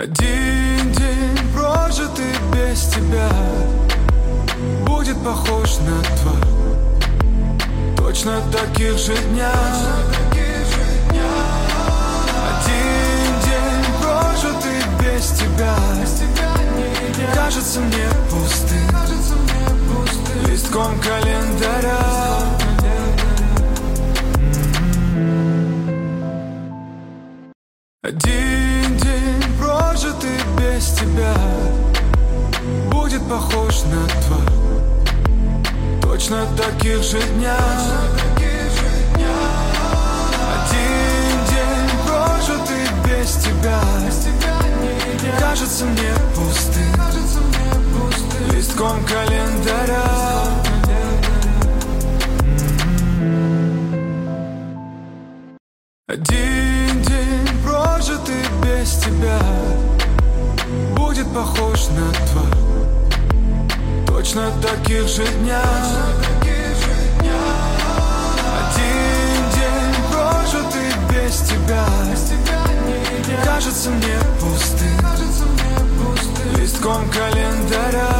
Один день, прожитый без тебя, будет похож на два точно таких же дня. Один день, прожитый без тебя, кажется мне пустым листком календаря. Один день, прожитый без тебя, будет похож на два точно таких же дня. Один день, прожитый без тебя, кажется мне пустым листком календаря. Один день, прожитый без тебя, будет похож на два точно таких же дня. Один день, прожитый без тебя, кажется мне пустым листком календаря.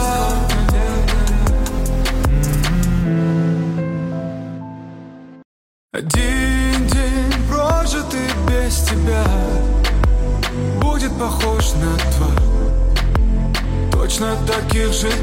Один день, прожитый без тебя, будет похож на два точно таких же